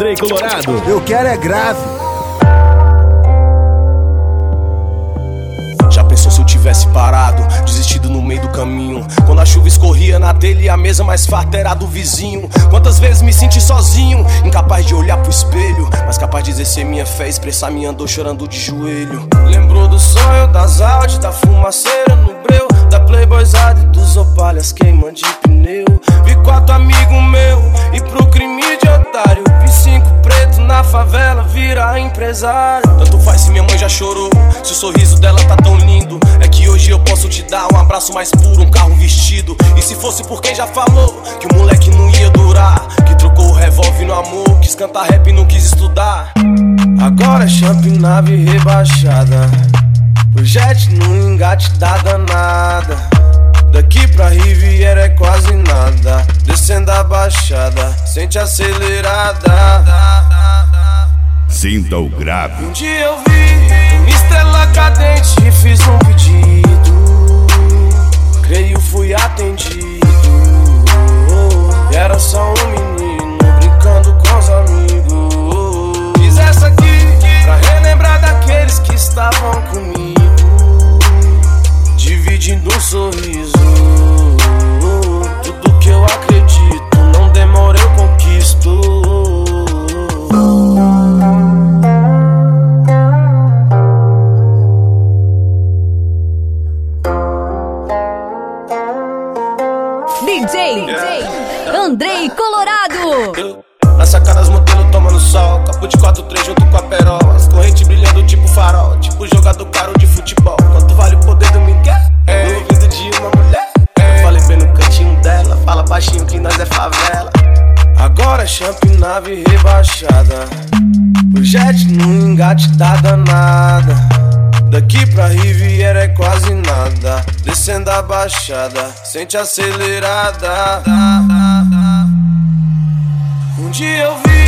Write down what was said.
Andrei Colorado. Eu quero é grave. Já pensou se eu tivesse parado, desistido no meio do caminho? Quando a chuva escorria na telha e a mesa mais farta era do vizinho. Quantas vezes me senti sozinho, incapaz de olhar pro espelho, mas capaz de exercer minha fé, expressar minha dor chorando de joelho. Lembrou do sonho, das Audi, da fumaceira no breu, da Playboyzada e dos opalhas queimando de pneu. Vi 4 amigos meus e pro crime de otário. Vi 5 pretos na favela virar empresário. Tanto faz se minha mãe já chorou, se o sorriso dela tá tão lindo. É que hoje eu posso te dar um abraço mais puro, um carro vestido. E se fosse por quem já falou que o moleque não ia durar, que trocou o revólver no amor, quis cantar rap e não quis estudar. Agora é champ nave rebaixada, o jet no engate da danada. Daqui pra Riviera é quase nada, descendo a baixada, sente acelerada. Sinta o grave. Um dia eu vi uma estrela cadente e fiz um pedido, creio fui atendido. E era só um menino brincando com os amigos. Fiz essa aqui pra relembrar daqueles que estavam comigo, dividindo um sorriso. Tudo que eu acredito, não demora eu conquisto. DJ Andrei Colorado. Na sacada as modelos tomando sol, copo de 4-3 junto com a perola, as correntes brilhando tipo farol, tipo jogador caro de futebol. Quanto vale o poder do Miguel? No ouvido de uma mulher. Eu falei bem no cantinho dela, fala baixinho que nós é favela. Agora é champ nave rebaixada, o jet no engate da danada. Daqui pra Riviera é quase nada, descendo a baixada, sente acelerada. Um dia eu vi